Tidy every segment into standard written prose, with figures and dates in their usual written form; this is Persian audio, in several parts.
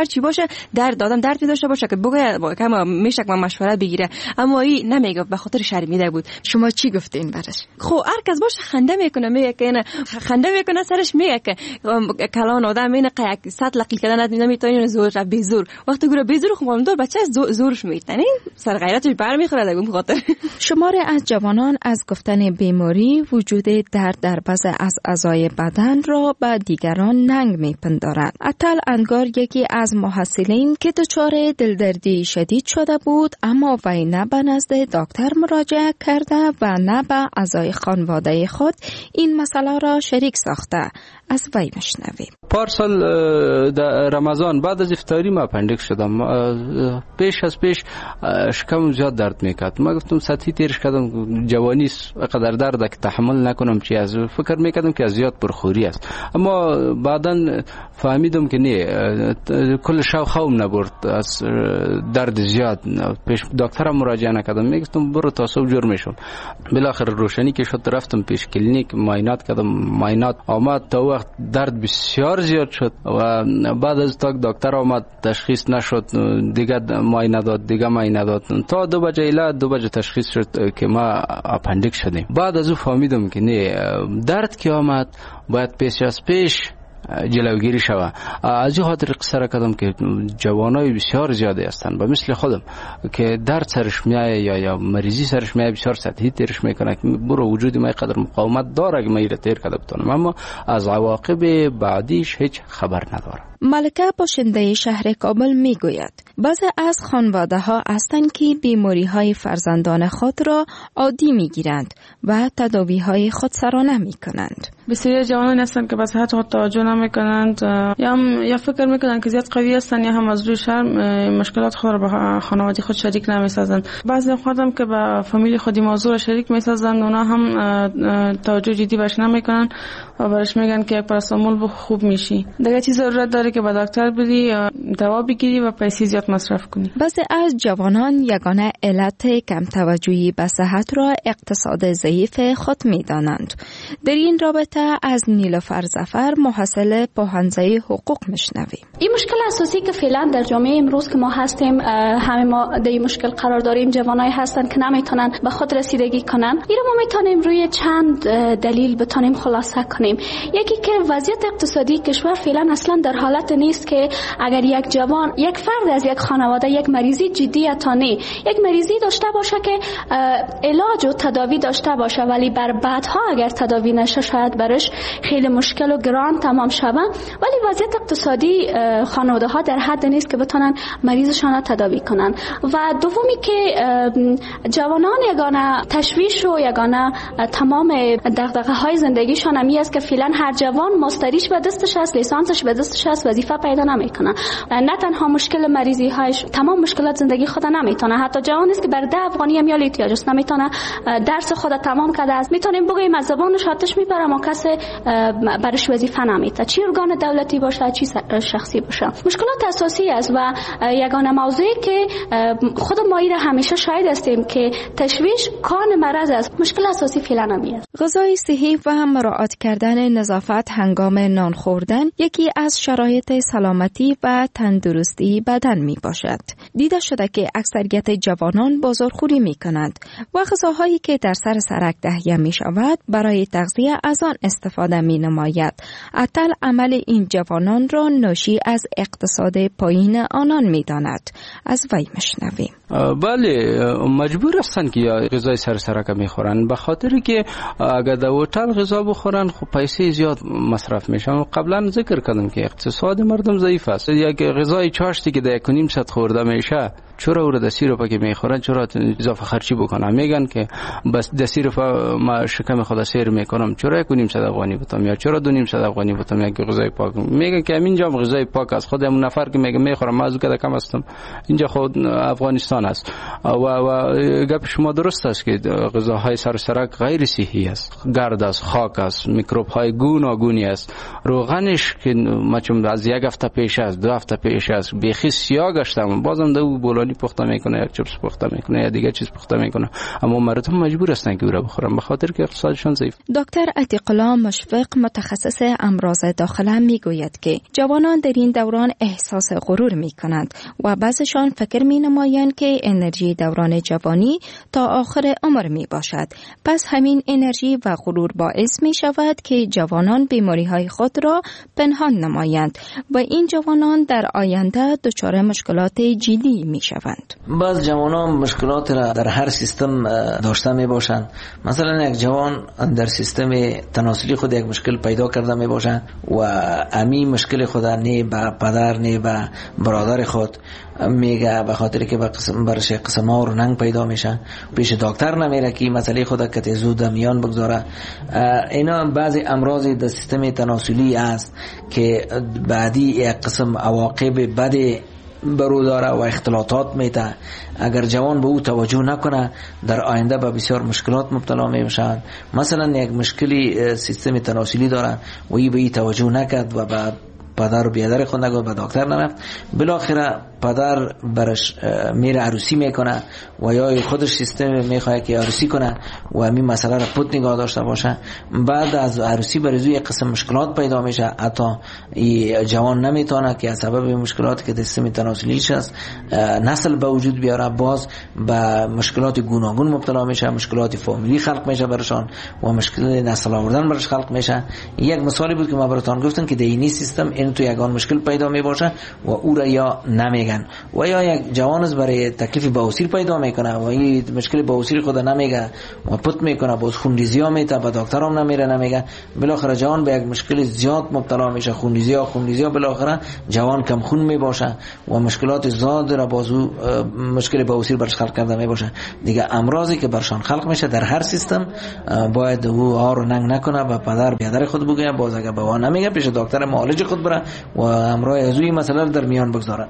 هر چی باشه درد دادم درد داشته باشه که بگه کما میشه که مشوره بگیره، اما این نمیگفت به خاطر شرمیده بود. شما چی گفتین برش؟ خب هر کس باشه خنده میکنه، میگه که نه خنده میکنه، سرش میگه که کلان آدم این قیق صد لقی کردن نمیتونه زور به زور. وقتی گوره به زور خودم دور بچه زورش میتنه سر غیرتش برمیخوره دیگه. به خاطر شماری از جوانان از گفتن بیماری وجود درد در بعضی از اعضای بدن را به دیگران ننگ میپندارند. اتل انگار یکی از محصلین که دچار دلدردی شدید شده بود، اما وی نه به نزد دکتر مراجعه کرده و نه به اعضای خانواده خود این مسئله را شریک ساخته. از وی مشنویم. پارسال در رمضان بعد از افطاری ما اپندیکس شدم. پیش شکم زیاد درد میکرد. ما گفتم سطحی تیرش کردم، جوانی قدر درد که تحمل نکنم چی از فکر میکردم که از زیاد پرخوری است. اما بعداً فهمیدم که نه، کل شب خوابم نبرد از درد زیاد. پیش دکترم مراجعه نکردم، میگفتم برو تا صبح جور میشم. بالاخره روشنی که شد رفتم پیش کلینیک، معاینات کردم، معاینات آمد تا وقت درد بسیار زیاد شد و بعد از تا دکتر آمد تشخیص نشد، دیگه معاینه داد تا 2 بجه تشخیص شد که ما اپندیکس شدیم. بعد از او فهمیدم که نه، درد که آمد باید پیش جلوگیری شود. از این خاطر قصه کردم که جوانای بسیار زیاده هستند و مثل خودم که درد سرش میایه یا مریضی سرش میایه بسیار سطحی تیرش میکنه که برو وجود ما قدر مقاومت داره که ما ایره تیر کرده بتونم، اما از عواقب بعدیش هیچ خبر نداره. ملکه باشنده شهر کابل میگوید بعضی از خانواده ها هستند که بیماری های فرزندان خود را عادی میگیرند و تداوی های خود سرانه میکنند. بسیاری جوانان هستند که به صحت خود توجه نمیکنند، یا فکر میکنند که زیاد قوی هستند یا هم از روی شرم مشکلات خود را به خانواده خود شریک نمیسازند. بعضی خودم که به فامیل خودی موضوع شریک میسازند، اونا هم توجه جدی بهش نمیکنند و برش میگن که یک پاراسیتامول خوب میشی. دیگه چیز ضرورت داره که به دکتر بری دوا بگیری و پیسې زیاد مصرف کنی. بعضی از جوانان یگانه علت کم توجهی به صحت را اقتصاد ضعیف خود میدانند. در این رابطه از نیلوفر ظفر محصل پوهنځی حقوق میشنویم. این مشکل اساسی که فعلا در جامعه امروز که ما هستیم، همه ما در این مشکل قرار داریم. جوانایی هستند که نمیتونن به خود رسیدگی کنن. این رو ما میتونیم روی چند دلیل بتونیم خلاصه کنیم. یکی که وضعیت اقتصادی کشور فعلا اصلا در حالت نیست که اگر یک جوان، یک فرد از یک خانواده یک مریضی جدی اتانی، یک مریضی داشته باشه که علاج و تداوی داشته باشه، ولی بر بعدها اگر تداوی نشه شاید برش خیلی مشکل و گران تمام شود. ولی وضعیت اقتصادی خانواده ها در حد نیست که بتونن مریضشان تداوی کنن. و دومی که جوانان یگانه تشویش و یگانه تمام دغدغه های زندگیشان همی است که فعلا هر جوان ماستریش به دستش است، لیسانسش به دستش است، وظیفه پیدا نمیکنه. نه تنها مشکل مریضی هایش، تمام مشکلات زندگی خود نمیتونه. حتی جوانی است که بر 10 افغانی هم یا احتیاج است، نمیتونه درس خود تمام کرده است، میتونیم بگیم از زبانش آتش میبره، ما کسی برش وظیفه نمیده، چی ارگان دولتی باشه چی شخصی باشه. مشکلات اساسی است و یگانه موضوعی که خود ما ایره همیشه شاهد هستیم که تشویش کان مرض است. مشکل اساسی فعلا نمیاد. غذای صحی و مراعات کردن نظافت هنگام نان خوردن یکی از شرایط سلامتی و تندرستی بدن می باشد. دیده شده که اکثریت جوانان بازارخوری می کنند و غذاهایی که در سر سرک تهیه می شود برای تغذیه از آن استفاده می نماید. اتل عمل این جوانان را ناشی از اقتصاد پایین آنان می داند. از وی مشنویم. بله، مجبور هستن که غذای سر سرک می خورن، به خاطر که اگر در هتل غذا بخورن خب پیسه زیاد مصرف میشن. قبلا ذکر کردم که اقتصاد مردم ضعیف است. یک غذای چاشتی که در 1.5 ساعت خورده میشه، چرا او را دستی رو که میخورن، چرا اضافه خرچی بکنم؟ میگن که بس دستی رو ما شکم خود سیر میکنم، چرا 1.5 ساعت افغانی بتم یا چرا 2.5 ساعت افغانی بتم یک غذای پاک؟ میگن که اینجا غذای پاک است. خود همون نفر که میگه میخورم، ما از کده کم هستم، اینجا خود افغانستان است. و گپ شما درست است که غذاهای سر سرک غیر صحی است، گرد است، خاک است، میکروب های گوناگونی است. روغنش که ما چون از 1 هفته پیش است، 2 هفته پیش است بیخی سیاه گشتم، بازم دو بولانی نانی پخته میکنه، یک چیپس پخته میکنه یا دیگه چیز پخته میکنه، اما مردم مجبور هستن که او را بخورن به خاطر که اقتصادشون ضعیف. دکتر عتیق الله مشفق متخصص امراض داخله میگوید که جوانان در این دوران احساس غرور میکنند و بعضشان فکر مینمایند که انرژی دوران جوانی تا آخر عمر می باشد. پس همین انرژی و غرور باعث می شود که جوانان بیماری های خود را پنهان نمایند و این جوانان در آینده دچار مشکلات جدی می شوند. بعض جوانان مشکلات را در هر سیستم داشته می باشند. مثلا یک جوان در سیستم تناسلی خود یک مشکل پیدا کرده می باشد و امی مشکل خود نه به پدر نه به برادر خود میگه، به خاطر که برش قسم‌ها رو ننگ پیدا میشه، پیش دکتر نمیره که مسئله خود که زود میان بگذاره. اینا بعضی امراض در سیستم تناسلی است که بعدی یک قسم عواقب بد برو داره و اختلاطات میده. اگر جوان به او توجه نکنه در آینده به بسیار مشکلات مبتلا میشن. مثلا یک مشکلی سیستم تناسلی داره و ای به ای توجه نکرد و بعد پدر و بیادر خود نگفت به دکتر نرفت، بالاخره پدر برش میره عروسی میکنه و یا خودش سیستم میخواد که عروسی کنه و همین مسئله را پت نگاه داشته باشه. بعد از عروسی برای یک قسم مشکلات پیدا میشه، حتی جوان نمیتونه که از سبب مشکلات که سیستم تناسلیش است نسل به وجود بیاره، باز به مشکلات گوناگون مبتلا میشه، مشکلات فامیلی خلق میشه برشان و مشکل نسل آوردن برش خلق میشه. یک مثالی بود که ما براتون گفتم که دینی سیستم این تو یگان مشکل پیدا می باشه و او را یا نمیگن و یا یک جوان از برای تکلیف بواسیر پیدا میکنه و این مشکل بواسیر خود نمیگه و پت میکنه، باز خونریزی ها میته، به دکتر هم نمیره نمیگه، بالاخره جوان به یک مشکل زیاد مبتلا میشه، خونریزی ها بالاخره جوان کم خون می باشه و مشکلات زیاد را بازو مشکل بواسیر برش خلق کرده می باشه. دیگه امراضی که برشان خلق میشه در هر سیستم باید او ها رو ننگ نکنه، به پدر بیادر خود بگه، باز اگه به وان نمیگه پیش دکتر معالج خود بره و همراه از این مسئله در میان بگذاره.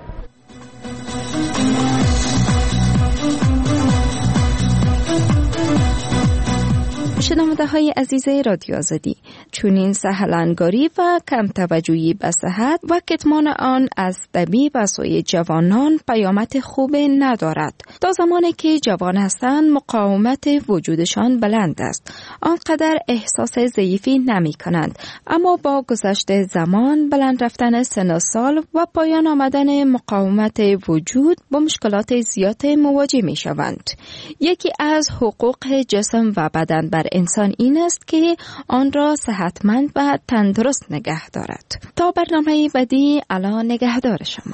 شنونده های عزیز رادیو آزادی، چونین سهلنگاری و کم توجهی به صحت و کتمان آن از طبیب و سوی جوانان پیامد خوب ندارد. تا زمانی که جوان هستند مقاومت وجودشان بلند است، آنقدر احساس ضعیفی نمی کنند، اما با گذشت زمان، بلند رفتن سن و سال و پایان آمدن مقاومت وجود با مشکلات زیاد مواجه می شوند. یکی از حقوق جسم و بدن بر انسان این است که آن را صحتمند و تندرست نگه دارد. تا برنامه بعدی، الان نگهدار شما.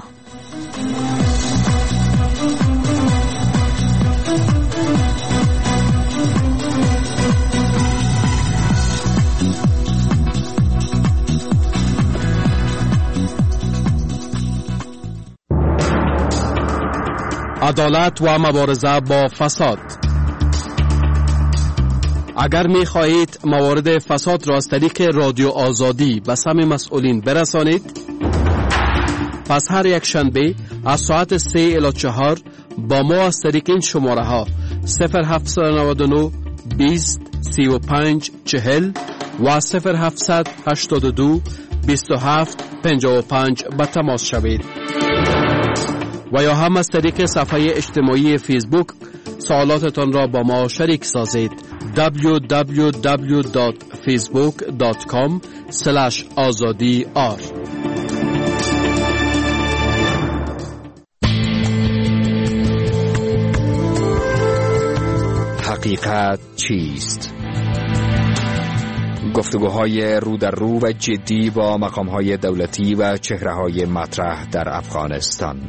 عدالت و مبارزه با فساد. اگر می خواهید موارد فساد را از طریق رادیو آزادی به سمع مسئولین برسانید، پس هر یک شنبه از ساعت 3 الی 4 با ما از طریق این شماره ها 0799 20 35 40 و 0782 27 55 به تماس شوید و یا هم از طریق صفحه اجتماعی فیسبوک سوالاتتان را با ما شریک سازید. www.facebook.com/azadi-r. حقیقت چیست؟ گفتگوهای رو در رو و جدی با مقامهای دولتی و چهره‌های مطرح در افغانستان.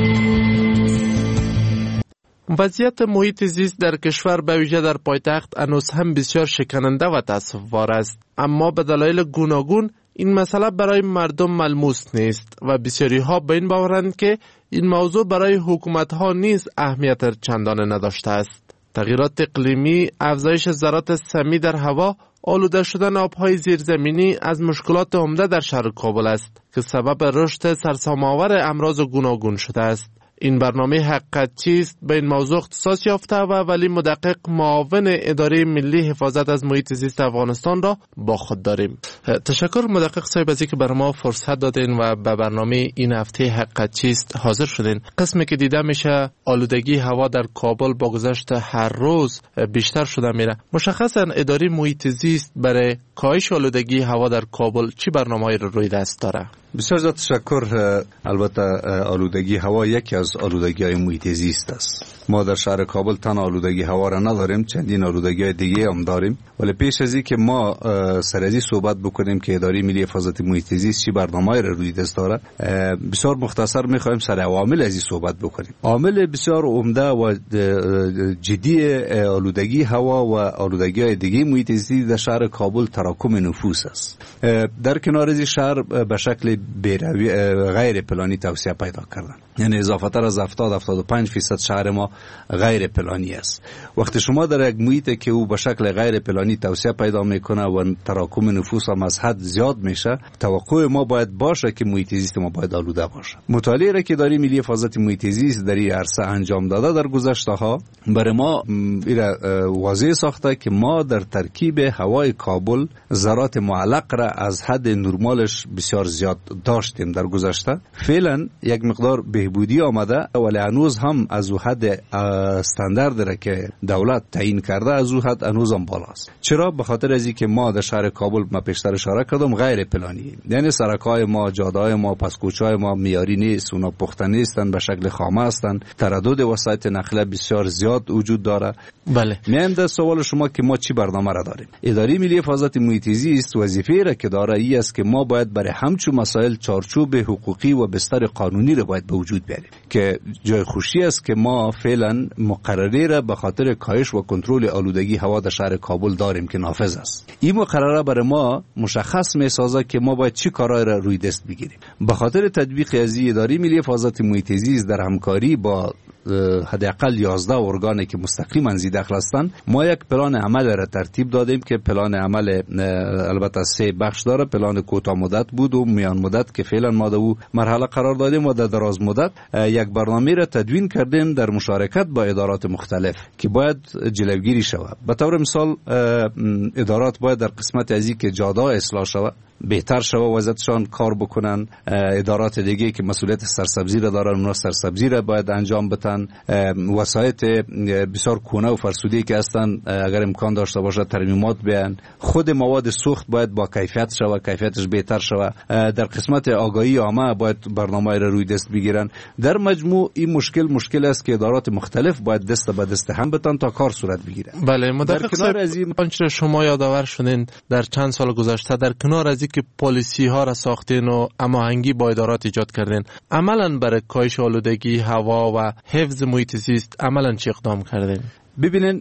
وضعیت محیط زیست در کشور به ویژه در پایتخت هنوز هم بسیار شکننده و تأسف‌بار است، اما به دلایل گوناگون این مسئله برای مردم ملموس نیست و بسیاری ها به این باورند که این موضوع برای حکومت ها نیز اهمیت چندان نداشته است. تغییرات اقلیمی، افزایش ذرات سمی در هوا، آلوده شدن آبهای زیرزمینی از مشکلات عمده در شهر کابل است که سبب رشد سرسام‌آور امراض گوناگون شده است. این برنامه حقیقت چیست به این موضوع اختصاص یافته و ولی مدقق معاون اداره ملی حفاظت از محیط زیست افغانستان را با خود داریم. تشکر مدقق صاحب از اینکه برای ما فرصت دادین و به برنامه این هفته حقیقت چیست حاضر شدین. قسمی که دیده میشه آلودگی هوا در کابل با گذشت هر روز بیشتر شده میره. مشخصا اداره محیط زیست برای کاهش آلودگی هوا در کابل چی برنامه‌ای رو روی دست داره؟ بسیار زیاد تشکر. البته آلودگی هوا یکی از آلودگی‌های محیط زیست است. ما در شهر کابل تنها آلودگی هوا را نداریم، چندین آلودگی‌های دیگه هم داریم. ولی پیش از اینکه ما سر از این صحبت بکنیم که اداره ملی حفاظت محیط زیست چی برنامه‌ای را روی دست داره، بسیار مختصر می‌خوایم سر عوامل از این صحبت بکنیم. عامل بسیار عمده و جدی آلودگی هوا و آلودگی‌های دیگه محیط زیست در شهر کابل تراکم نفوس است. در کنار از شهر به شکل غیر پلانی توسعه پیدا کردن، یعنی اضافه تر از 70-75% شهر ما غیر پلانی است. وقتی شما در یک محیط که او به شکل غیر پلانی توسعه پیدا میکنه و تراکم نفوس هم از حد زیاد میشه، توقع ما باید باشه که محیط زیست ما باید آلوده باشه. مطالعه را که اداره ملی حفاظت محیط زیست در این عرصه انجام داده در گذشته ها برای ما واضح ساخته که ما در ترکیب هوای کابل ذرات معلق را از حد نرمالش بسیار زیاد داشتیم در گذشته. فعلا یک مقدار بهبودی آمده ولی هنوز هم از او حد استاندارد را که دولت تعیین کرده از او حد هنوز هم بالاست. چرا؟ به خاطر از اینکه ما در شهر کابل ما پیشتر اشاره کردم غیر پلانی، یعنی سرک‌های ما، جاده‌های ما، پسکوچ‌های ما معیاری نیست، اونا پخته نیستن، به شکل خامه هستند، تردد وسایط نقلیه بسیار زیاد وجود داره. بله. میانده سوال شما که ما چی برنامه را داریم؟ اداره ملی حفاظت محیط زیست وظیفه را که داره ای است که ما باید برای همچون مسائل چارچوب حقوقی و بستر قانونی را باید به وجود بیاریم که جای خوشی است که ما فعلا مقرره را به خاطر کاهش و کنترل آلودگی هوا در شهر کابل داریم که نافذ است. این مقرره برای ما مشخص می‌سازه که ما باید چی کارهای را روی دست بگیریم. به خاطر تطبیق از اداره ملی حفاظت محیط زیست در همکاری با حداقل 11 ارگانی که مستقیما زی دخل هستند، ما یک پلان عمل را ترتیب دادیم که پلان عمل البته 3 بخش داره. پلان کوتاه مدت بود و میان مدت که فعلا ما در او مرحله قرار دادیم و در دراز مدت یک برنامه را تدوین کردیم در مشارکت با ادارات مختلف که باید جلوگیری شود. به طور مثال ادارات باید در قسمت از این که جاده اصلاح شود بهتر شود وضعیتشان کار بکنن. ادارات دیگه که مسئولیت سرسبزی را دارن اونا سرسبزی را باید انجام بدن. وسایط بسیار کهنه و فرسوده که هستن اگر امکان داشته باشه ترمیمات بیان. خود مواد سوخت باید با کیفیت شود، کیفیتش بهتر شود. در قسمت آگاهی عامه باید برنامه را روی دست بگیرن. در مجموع این مشکل است که ادارات مختلف باید دست به دست هم بدن تا کار صورت بگیره. بله، مدقق صاحب آنچه شما یادآور شدین در چند سال گذشته در کنار از که پالیسی ها را ساختین و هماهنگی با ادارات ایجاد کردین، عملاً برای کاهش آلودگی هوا و حفظ محیط زیست عملاً چه اقدام کردین؟ ببینین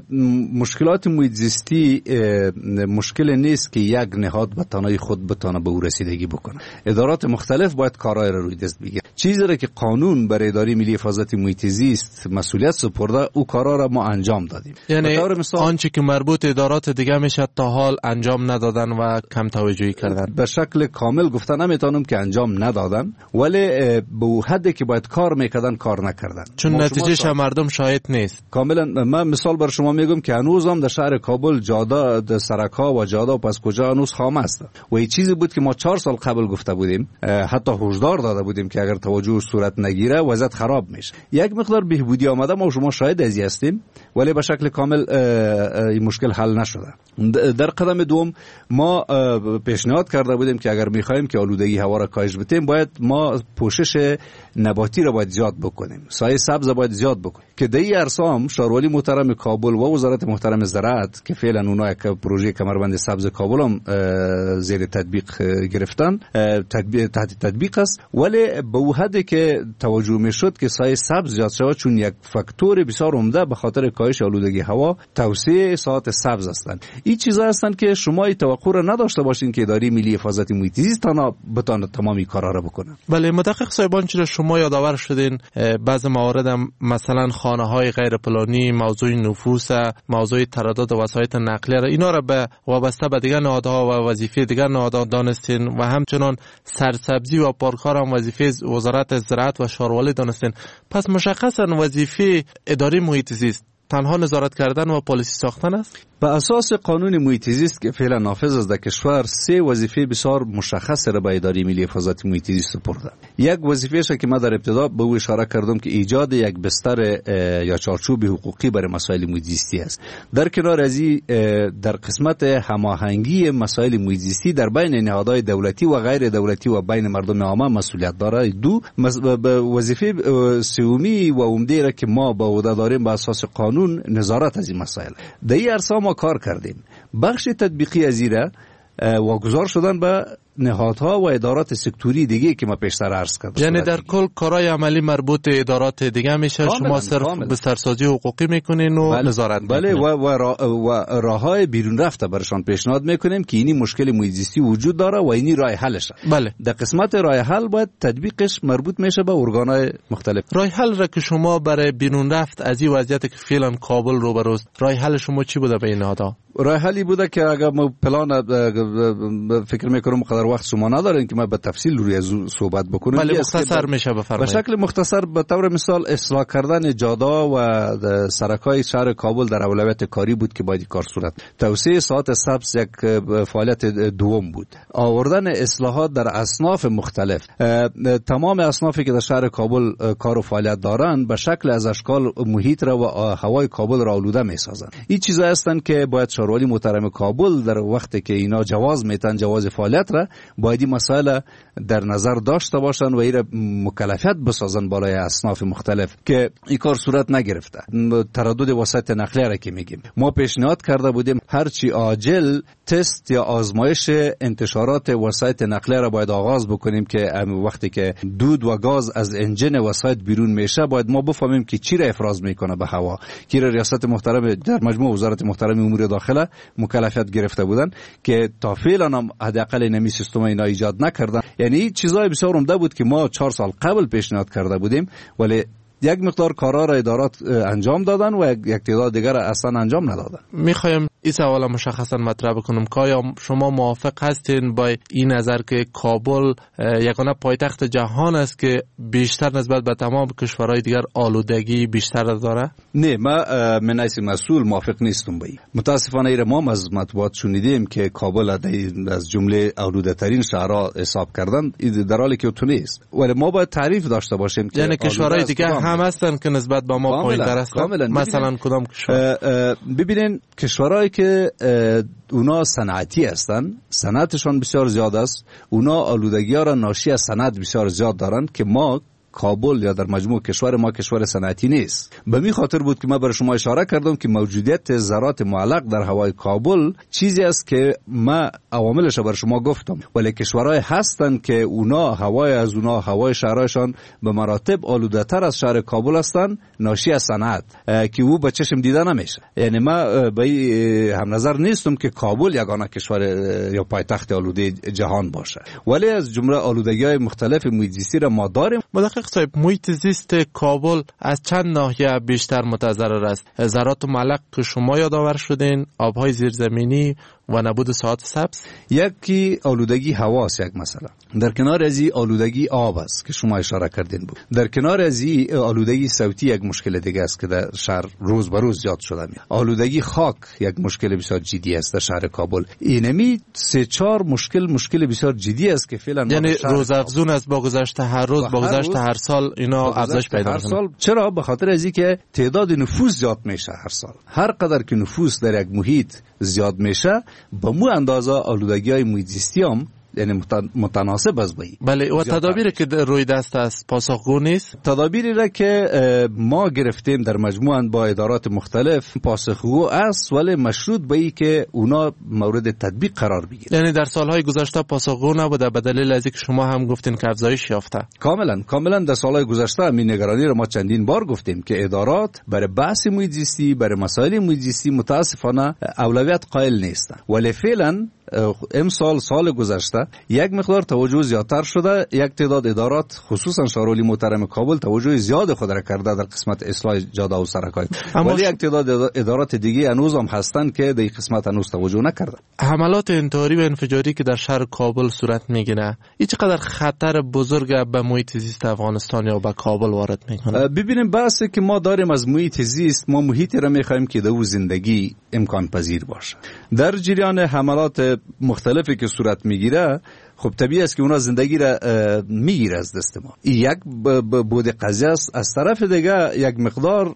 مشکلات محیط زیستی مشکل نیست که یک نهاد به تنهایی خود بتونه به او رسیدگی بکنه. ادارات مختلف باید کارهای را روی دست بگیرن. چیزی را که قانون برای اداره ملی حفاظت محیط زیست مسئولیت سپرده او کارا را ما انجام دادیم. یعنی آنچه که مربوط ادارات دیگه میشه تا حال انجام ندادن و کم توجهی کردن. به شکل کامل گفتن نمیتونم که انجام ندادن ولی به حدی که باید کار میکردن کار نکردن، چون نتیجهش مردم شاهد نیست. کاملا من مثال بر شما میگم که هنوز هم در شهر کابل جاده سرک‌ها و جاده و پس کجا هنوز خام است و این چیزی بود که ما 4 سال قبل گفته بودیم، حتی هشدار داده بودیم که اگر توجه صورت نگیره وضعیت خراب میشه. یک مقدار بهبودی آمده، ما شما شاهد ازی هستیم ولی به شکل کامل این مشکل حل نشده. در قدم دوم ما پیشنهاد کرده بودیم که اگر میخوایم که آلودگی هوا را کاهش بدیم باید ما پوشش نباتی را باید زیاد بکنیم، سایه سبز باید زیاد بکنیم که در این عرصه هم شهرواری محترم کابل و وزارت محترم زراعت که فعلا اونا یک پروژه کمربند سبز کابل هم زیر تطبیق گرفتن، تحت تطبیق است، ولی به اون حدی که توجه میشد که سایه سبز زیاد شود، چون یک فاکتور بسیار عمده به خاطر کاهش آلودگی هوا توسعه ساحات سبز هستند. این چیزا هستند که شما توقع را نداشته باشین که اداره ملی حفاظت محیط زیست بتونه تمامی کارا را بکنه. بله، مدقق صاحبان چرا شما یادآور شدین بعضی موارد هم مثلا خانه‌های غیر پلانی، موضوع نفوس، موضوع تردد وسایط نقلیه را اینا را به وابسته به دیگر نهادها و وظیفه دیگر نهادها دانستین و همچنان سرسبزی و پارکار هم وظیفه وزارت زراعت و شاروالۍ دانستین. پس مشخصا وظیفه اداره محیط زیست تنها نظارت کردن و پالیسی ساختن است؟ به اساس قانون محیط زیست که فعلا نافذ است در کشور 3 وظیفه بسیار مشخص را به اداره ملی حفاظت محیط زیست سپرده. یک وظیفه است که من در ابتدا به او اشاره کردم که ایجاد یک بستر یا چارچوب حقوقی برای مسائل محیط زیستی است. در کنار از این در قسمت هماهنگی مسائل محیط زیستی در بین نهادهای دولتی و غیر دولتی و بین مردم عامه مسئولیت داره. وظیفه سومی و عمده را که ما به عهده داریم به اساس قانون نظارت از این مسائل. در این عرصه ما کار کردیم. بخش تطبیقی از این را واگذار شدن به نهادها و ادارات سکتوری دیگه که ما پیشتر عرض کردم. یعنی در کل کارهای عملی مربوط به ادارات دیگه میشه، شما صرف بسترسازی حقوقی میکنین و نظارت میکنین. و راههای بیرون رفته برشان پیشنهاد میکنیم که اینی مشکل محیط زیستی وجود داره و اینی راه حلشه. بله. در قسمت راه حل باید تطبیقش مربوط میشه به ارگانهای مختلف. راه حل را که شما برای بیرون رفت از این وضعیت که فعلا کابل روبروست، راه حل شما چی بوده به این نهادها؟ راه حلی بوده که اگر ما پلان فکر میکنم قدر وقت شما ندارین که ما به تفصیل روی از صحبت بکنیم. بله مختصر میشه بفرمایید. به شکل مختصر به طور مثال اصلاح کردن جادا و سرکای شهر کابل در اولویت کاری بود که باید کار صورت. توسعه ساعت سبز یک فعالیت دوم بود. آوردن اصلاحات در اصناف مختلف. تمام اصنافی که در شهر کابل کار و فعالیت دارند به شکل از اشکال محیط را و هوای کابل را آلوده میسازند. این چیزا هستند که باید شاروالۍ محترم کابل در وقتی که اینا جواز میتن جواز فعالیت را باید این مسائل در نظر داشته باشن و این مکلفیت بسازن بالای اصناف مختلف که این کار صورت نگرفته. تردد وسایط نقلیه را که میگیم ما پیشنهاد کرده بودیم هرچی عاجل تست یا آزمایش انتشارات وسایط نقلیه را باید آغاز بکنیم که وقتی که دود و گاز از انجن وسایط بیرون میشه باید ما بفهمیم که چی را افراز میکنه به هوا. که ریاست محترم در مجموع وزارت محترم امور داخله مکلفیت گرفته بودن که تا فعلا هم حداقل نمی سیستم اینا ایجاد نکردن. یعنی چیزای بسیار عمده بود که ما 4 سال قبل پیشنهاد کرده بودیم ولی یک مقدار کارا را ادارات انجام دادن و یک تعداد دیگر اصلا انجام ندادن. میخوایم این سوال مشخصا مطرح بکنم که آیا شما موافق هستین با این نظر که کابل یگانه پایتخت جهان است که بیشتر نسبت به تمام کشورهای دیگر آلودگی بیشتر داره؟ نه من حیث مسئول موافق نیستم با این. متاسفانه ایره ما از مطبوعات شنیدیم که کابل از جمله آلوده ترین شهرها حساب کردن در حالی که تو نیست. ولی ما باید تعریف داشته باشیم که یعنی کشورهای دیگه هم هستن که نسبت به ما پایین‌تر هستن. مثلا کدام کشور؟ ببینین کشورهایی که اونا صنعتی هستن صنعتشون بسیار زیاد است، اونا آلودگی ها را ناشی از صنعت بسیار زیاد دارن که ما کابل یا در مجموع کشور ما کشور صنعتی نیست. به می خاطر بود که من برای شما اشاره کردم که موجودیت ذرات معلق در هوای کابل چیزی است که ما عواملش برای شما گفتم. ولی کشورهای هستن که اونا هوای شهرهایشان به مراتب آلوده‌تر از شهر کابل هستن ناشی از صنعت که او به چشم دیده نمیشه. یعنی ما به هم نظر نیستم که کابل یگانه کشور یا پایتخت آلوده جهان باشه. ولی از جمله آلودگی‌های مختلف محیط زیستی را ما داریم. مدقق صاحب محیط زیست کابل از چند ناحیه بیشتر متضرر است؟ ذرات معلق که شما یادآور شدین، آبهای زیرزمینی و نبود ساعت سبز؟ یکی آلودگی هواست یک مسئله. در کنار از این آلودگی آب است که شما اشاره کردین بود. در کنار از این آلودگی صوتی یک مشکل دیگه است که در شهر روز به روز زیاد شده میاد. آلودگی خاک یک مشکل بسیار جدی است در شهر کابل. اینمی 3-4 مشکل بسیار جدی است که فعلا یعنی روزافزون است با گذشت هر روز با گذشت هر سال اینا افزایش پیدا می‌کنه. چرا؟ به خاطر از اینکه تعداد نفوس زیاد میشه هر سال. هر قدر که نفوس در یک محیط زیاد میشه با مو اندازه آلودگی‌های محیط زیستی هم یعنی متناسب است با این. بله و تدابیری که روی دست است پاسخگو نیست؟ تدابیری را که ما گرفتیم در مجموعاً با ادارات مختلف پاسخگو است ولی مشروط به این که اونا مورد تطبیق قرار بگیرن. یعنی در سالهای گذشته پاسخگو نبوده به دلیل از اینکه شما هم گفتین که افزایش یافته. کاملا در سالهای گذشته همین نگرانی را ما چندین بار گفتیم که ادارات برای بحث محیط زیستی برای مسائل محیط زیستی متاسفانه اولویت قائل نیستند. ولی فعلا امسال سال گذشته یک مقدار توجه زیادتر شده، یک تعداد ادارات خصوصا شهرالعالی محترم کابل توجه زیاد خود را کرده در قسمت اصلاح جاده و سرک‌های، ولی یک تعداد ادارات دیگه هنوز هم هستند که در این قسمت هنوز توجه نکرده. حملات انتحاری و انفجاری که در شهر کابل صورت میگیره این چقدر خطر بزرگ به محیط زیست افغانستان یا به کابل وارد میکنه؟ ببینیم بحثی که ما داریم از محیط زیست، ما محیطی را میخوایم که در زندگی امکان پذیر باشه. در جریان حملات مختلفی که صورت میگیره خب طبیعی است که اونا زندگی را میگیره از دست ما. یک بود قضیه است. از طرف دیگه یک مقدار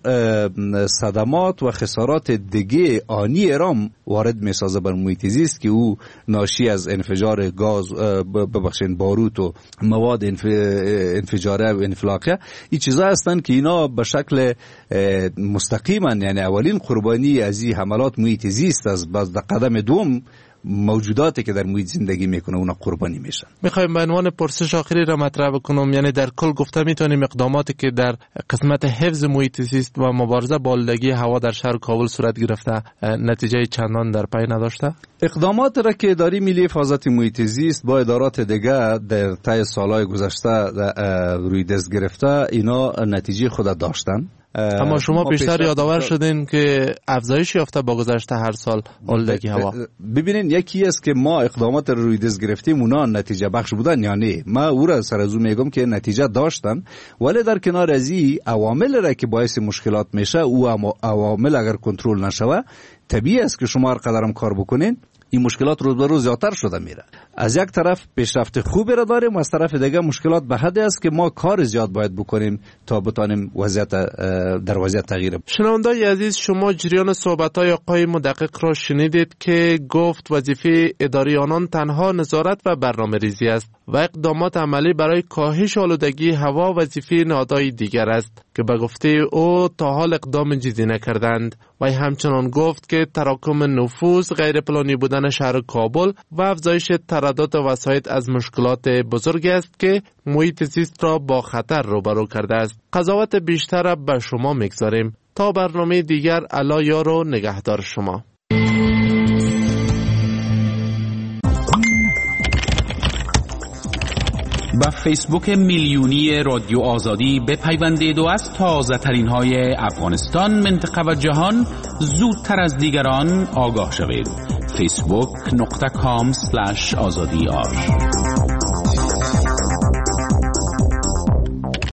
صدمات و خسارات دیگه آنی ارام وارد میسازه بر محیط زیست که او ناشی از انفجار گاز، ببخشید باروت و مواد انفجاره و انفلاقه، این چیزا هستند که اینا به شکل مستقیما یعنی اولین قربانی از این حملات محیط زیست است. باز در قدم دوم موجوداتی که در محیط زندگی میکنه اونا قربانی میشن. میخوایم به عنوان پرسش آخری را مطرح بکنم، یعنی در کل گفته میتونیم اقداماتی که در قسمت حفظ محیط زیست و مبارزه با آلودگی هوا در شهر کابل صورت گرفته نتیجه چندان در پی نداشته؟ اقدامات را که اداره ملی حفاظت محیط زیست با ادارات دیگه در طی سالهای گذشته روی دست گرفته اینا نتیجه خود داشتن. اما شما بیشتر یادآور شدین که افزایش یافته با گذشته هر سال آلودگی هوا. ببینین یکی است که ما اقدامات رو روی دست گرفتیم اونا نتیجه بخش بودن یا نه. ما او را سر از او میگم که نتیجه داشتن، ولی در کنار از این عوامل را که باعث مشکلات میشه او عوامل اگر کنترل نشوه طبیعی است که شما هر قدرم کار بکنین این مشکلات روز به روز زیادتر شده میره. از یک طرف پیشرفت خوبی را داریم و از طرف دیگه مشکلات به حدی است که ما کار زیاد باید بکنیم تا بتانیم در وضعیت تغییر. شنوندای عزیز، شما جریان صحبت‌های آقای مدقق را شنیدید که گفت وظیفه اداری آنان تنها نظارت و برنامه‌ریزی است و اقدامات عملی برای کاهش آلودگی هوا وظیفه نهادهای دیگر است که به گفته او تا حال اقدام چیزی نکردند. و همچنان گفت که تراکم نفوذ، غیر پلانی بودن شهر کابل و افزایش تردد وسایط از مشکلات بزرگی است که محیط زیست را با خطر روبرو کرده است. قضاوت بیشتر به شما میگذاریم. تا برنامه دیگر، الا یار و نگهدار شما. با فیسبوک میلیونی رادیو آزادی بپیوندید و از تازه ترین های افغانستان، منطقه و جهان زودتر از دیگران آگاه شوید. facebook.com/azadi